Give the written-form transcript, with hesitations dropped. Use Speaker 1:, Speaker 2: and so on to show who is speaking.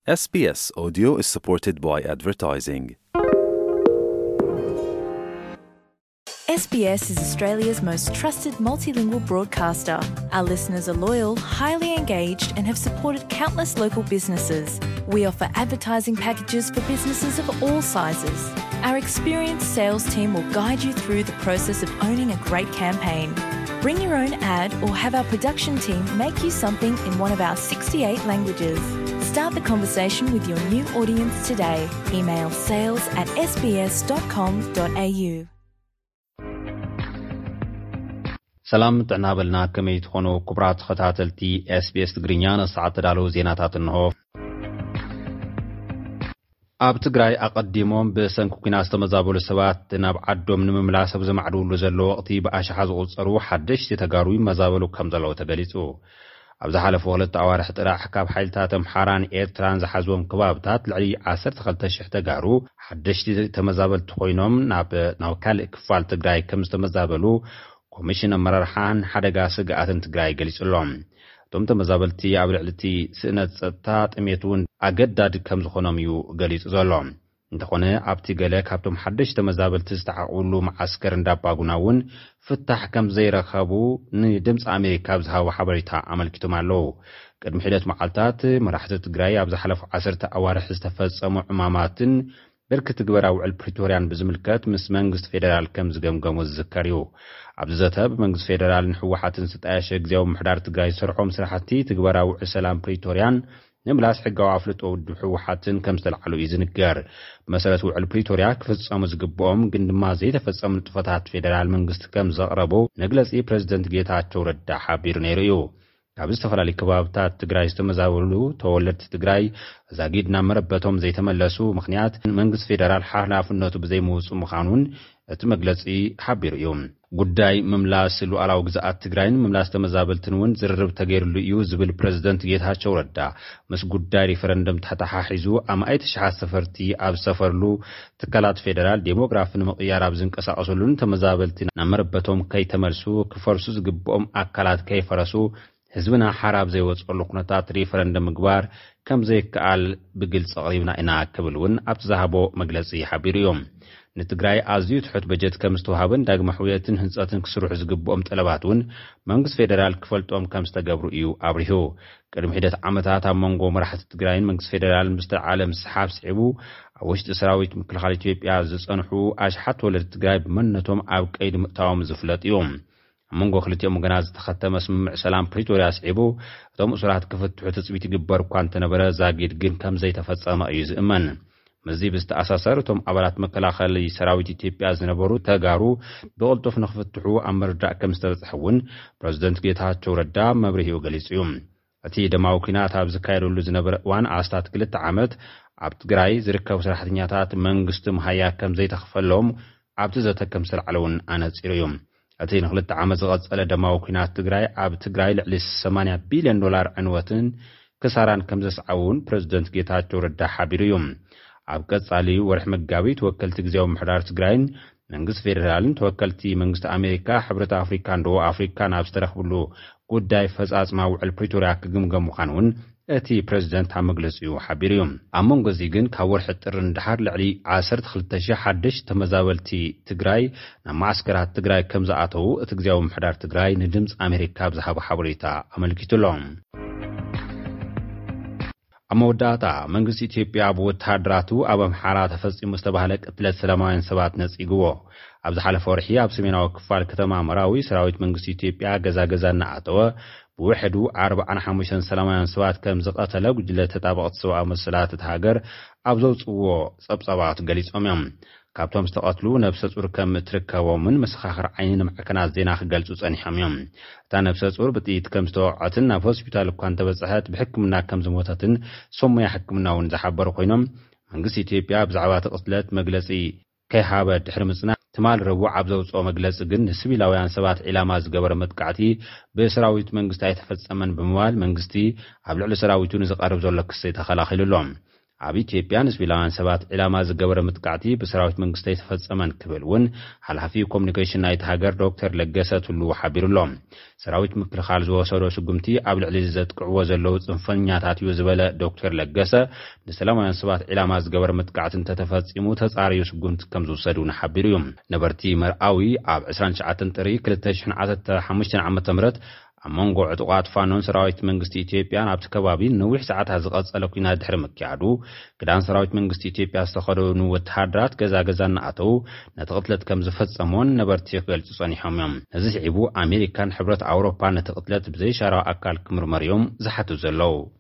Speaker 1: SBS Audio is supported by advertising.
Speaker 2: SBS is Australia's most trusted multilingual broadcaster. Our listeners are loyal, highly engaged, and have supported countless local businesses. We offer advertising packages for businesses of all sizes. Our experienced sales team will guide you through the process of owning a great campaign. Bring your own ad or have our production team make you something in one of our 68 languages. Start the conversation with your new audience today. Email sales@sbs.com.au.
Speaker 3: سلام تعنابلنا كمي تخونو كبرات خطاتلتي SBS تقرينيان الساعة تدالو زيناتات النهو ኣብ ትግራይ ኣቀዲሞም በሰንኩ ኩናት ዝተመዛበሉ ሰባት ናብ ዓዶም ንምምላሰብ ዘማዕድሉ ዘሎ ወቅቲ ብኣሽሓ ዝቁፀሩ ሓደሽቲ ተጋሩ ይመዛበሉ ከም ዘለው ተገሊጹ። ኣብ ዝሓለፈ 2 ኣዋርሕ ጥራሕ ካብ ሓይልታት ኣምሓራን ኤርትራን ዝሓዝዎም ከባብታት ልዕሊ 12,000 ተጋሩ ሓደሽቲ ተመዛበልቲ ኮይኖም ናብ ካልእ ክፋል ትግራይ ከም ዝተመዛበሉ ኮሚሽን ኣመራርሓን ሓደጋ ስግኣትን ትግራይ ገሊጹሎም። ቶም ተመዛበልቲ ኣብ ልዕልቲ ስእነት ጸጥታ ጥሜቱን ኣገዳድ ከም ዝኾኖም እዩ ገሊጹ ዘሎ። እንተኾነ ኣብቲ ገለ ካብቶም ሓደሽቲ ተመዛበልቲ ዝተዓቕብሉ ማዓስከር እንዳባጉናውን ፍታሕ ከም ዘይረኸቡ ንድምፂ ኣሜሪካ ዝሃቡ ሓበሬታ ኣመልኪቶም ኣለዉ። ቅድሚ ሒደት መዓልታት መራሕቲ ትግራይ ኣብ ዝሓለፉ 10 ኣዋርሕ ዝተፈጸሙ ዕማማትን ብርክት ግብራ ውዕል ፕሪቶሪያን ብዝምልከት ምስ መንግስት ፌደራል ከም ዝገምገሙ ዝዝከር እዩ። ኣብዚ ዘተብ መንግስት ፌደራልን ሕወሓትን ዝተጣየሸ ግዚያዊ ምሕዳር ትግራይ ዝሰርሖም ስራሕቲ ትግበራ ውዕል ሰላም ፕሪቶሪያን ንምላስ ሕጋዊ ኣፍልጦ ውድብ ሕወሓትን ከም ዝተለዓሉ እዩ ዝንገር። መሰረት ውዕል ፕሪቶሪያ ክፍጸሙ ዝግብኦም ግን ድማ ዘይተፈጸሙ ንጥፈታት ፌደራል መንግስት ከም ዘቕረቡ መግለጺ ፕሬዝደንት ጌታቸው ረዳ ሓቢሩ ነይሩ እዩ። ኣብ ዝተፈላለዩ ከባብታት ትግራይ ዝተመዛበሉ ተወለድቲ ትግራይ ዛጊድና መረበቶም ዘይተመለሱ ምኽንያት መንግስት ፌደራል ሓላፍነቱ ብዘይምውፁ ምዃኑን እቲ መግለጺ ሓቢሩ እዩ። ጉዳይ ምምላስ ሉዓላዊ ግዛኣት ትግራይን ምምላስ ተመዛበልትን እውን ዝርርብ ተገይሩሉ እዩ ዝብል ፕሬዝደንት ጌታቸው ረዳ ምስ ጉዳይ ሪፈረንደም ተሓሒዙ ኣማይት ሽሓት ሰፈርቲ ኣብ ሰፈርሉ ትካላት ፌደራል ዴሞግራፊ ንምቕያር ኣብ ዝንቀሳቐሱሉን ተመዛበልቲ ናብ መረበቶም ከይተመልሱ ክፈርሱ ዝግብኦም ኣካላት ከይፈረሱ ህዝብና ሓራብ ዘይወጽሉ ኩነታት ሪፈረንደም ምግባር ከም ዘይከኣል ብግልጽ ቀሪብና ኢና ክብል እውን ኣብ ዝሃቦ መግለጺ ሓቢሩ እዩ። ንትግራይ ኣዝዩ ትሑት በጀት ከም ዝተዋሃበን ዳግመ ሕውየትን ህንጸትን ክስርሑ ዝግብኦም ጠለባት እውን መንግስት ፌደራል ክፈልጦም ከም ዝተገብሩ እዩ ኣብሪሁ። ቅድሚ ሒደት ዓመታት ኣብ መንጎ መራሕቲ ትግራይን መንግስት ፌደራልን ዝተዓለ ምስሓብ ስዒቡ ኣብ ውሽጢ ሰራዊት ምክልኻል ኢትዮጵያ ዝጸንሑ ኣሽሓት ወለድቲ ትግራይ ብመንነቶም ኣብ ቀይዲ ምእታዎም ዝፍለጥ እዩ። መንጎ ክልቲኦም ወገናት ዝተኸተመ ስምምዕ ሰላም ፕሪቶሪያ ስዒቡ እቶም እሱራት ክፍትሑ ትጽቢት ይግበር እኳ እንተነበረ ዛጊድ ግን ከም ዘይተፈጸመ እዩ ዝእመን። መዚ ብዝተኣሳሰር እቶም ኣባላት መከላኸሊ ሰራዊት ኢትዮጵያ ዝነበሩ ተጋሩ ብቕልጡፍ ንኽፍትሑ ኣብ መርዳእ ከም ዝተበጽሐ እውን ፕሬዝደንት ጌታቸው ረዳ መብርሂኡ ገሊጹ እዩ። እቲ ደማዊ ኩናት ኣብ ዝካየደሉ ዝነበረ እዋን ኣስታት 2 ዓመት ኣብ ትግራይ ዝርከቡ ሰራሕተኛታት መንግስቲ ምሃያ ከም ዘይተኸፈሎም ኣብቲ ዘተ ከም ዝተለዓለ እውን ኣነጺሩ እዩ። እቲ ን2 ዓመት ዝቐጸለ ደማዊ ኩናት ትግራይ ኣብ ትግራይ ልዕሊ $80 ቢልዮን ዕንወትን ክሳራን ከም ዘስዓውን ፕሬዝደንት ጌታቸው ረዳ ሓቢሩ እዩ። ኣብ ቀጻሊ ወርሒ መጋቢት ወከልቲ ግዚያዊ ምሕዳር ትግራይን መንግስት ፌደራልን ተወከልቲ መንግስቲ ኣሜሪካ ሕብረት ኣፍሪካን ደቡብ ኣፍሪካን ኣብ ዝተረኽብሉ ጉዳይ ፈጻጽማ ውዕል ፕሪቶሪያ ክግምገሙ ምዃኑን እቲ ፕሬዝደንት ኣብ መግለጺኡ ሓቢሩ እዩ። ኣብ መንጎ እዚ ግን ካብ ወርሒ ጥር እንድሓር ልዕሊ 12,000 ሓደሽቲ ተመዛበልቲ ትግራይ ናብ ማዕስከራት ትግራይ ከም ዝኣተዉ እቲ ግዚያዊ ምሕዳር ትግራይ ንድምፂ ኣሜሪካ ብዝሃቦ ሓበሬታ ኣመልኪቱሎም። ኣብ መወዳእታ መንግስቲ ኢትዮጵያ ብወተሃደራቱ ኣብ ኣምሓራ ተፈጺሙ ዝተባህለ ቅትለት ሰላማውያን ሰባት ነጺግዎ። ኣብ ዝሓለፈ ወርሒ ኣብ ሰሜናዊ ክፋል ከተማ መራዊ ሰራዊት መንግስቲ ኢትዮጵያ ገዛ እናኣተወ ብውሕዱ 45 ሰላማውያን ሰባት ከም ዝቐተለ ጉጅለ ተጣበቕቲ ሰብኣዊ መሰላት እቲ ሃገር ኣብ ዘውጽዎ ጸብጸባት ገሊጾም እዮም። ካብቶም ዝተቐትሉ ነብሰ ጹር ከም እትርከቦምን መሰኻኽር ዓይኒ ንማዕከናት ዜና ክገልጹ ጸኒሖም እዮም። እታ ነብሰ ጹር ብጥይት ከም ዝተወቅዐትን ናብ ሆስፒታል እኳ እንተበጽሐት ብሕክምና ከም ዝሞተትን ሶሞያ ሕክምና እውን ዝሓበሩ ኮይኖም መንግስቲ ኢትዮጵያ ብዛዕባ እቲ ቅትለት መግለጺ ከይሃበ ድሕሪ ምጽናዕ ትማል ረቡዕ ኣብ ዘውጽኦ መግለጺ ግን ንሲቪላውያን ሰባት ዒላማ ዝገበረ መጥቃዕቲ ብሰራዊት መንግስቲ ኣይተፈጸመን ብምባል መንግስቲ ኣብ ልዕሊ ሰራዊቱ ንዝቐርብ ዘሎ ክሲ ተኸላኺሉሎም። ኣብ ኢትዮጵያ ንስቢላውያን ሰባት ዕላማ ዝገበረ ምጥቃዕቲ ብሰራዊት መንግስቲ የተፈጸመን ክብል እውን ሓላፊ ኮሙኒኬሽን ናይቲ ሃገር ዶክተር ለገሰ ቱሉ ሓቢሩሎም ሰራዊት ምክልኻል ዝወሰዶ ስጉምቲ ኣብ ልዕሊ ዘጥቅዕዎ ዘለው ጽንፈኛታት እዩ ዝበለ ዶክተር ለገሰ ንሰላማውያን ሰባት ዕላማ ዝገበረ ምጥቃዕቲ እንተተፈጺሙ ተጻርዩ ስጉምቲ ከም ዝወሰዱ ሓቢሩ እዩ ነበርቲ መርኣዊ ኣብ 29 ጥሪ 2015 ዓመተ ምህረት ኣብ መንጎ ዕጡቃት ፋኖን ሰራዊት መንግስቲ ኢትዮጵያ ኣብቲ ከባቢ ነዊሕ ሰዓታት ዝቐጸለ ኩናት ድሕሪ ምክያዱ ክዳን ሰራዊት መንግስቲ ኢትዮጵያ ዝተኸደኑ ወተሃደራት ገዛ እናኣተው ነቲ ቅትለት ከም ዝፈጸሞን ነበርቲ ክገልጹ ጸኒሖም እዮም ነዚ ስዒቡ ኣሜሪካን ሕብረት ኣውሮፓ ነቲ ቅትለት ብዘይሻራ ኣካል ክምርመር እዮም ዝሓትቱ ዘለው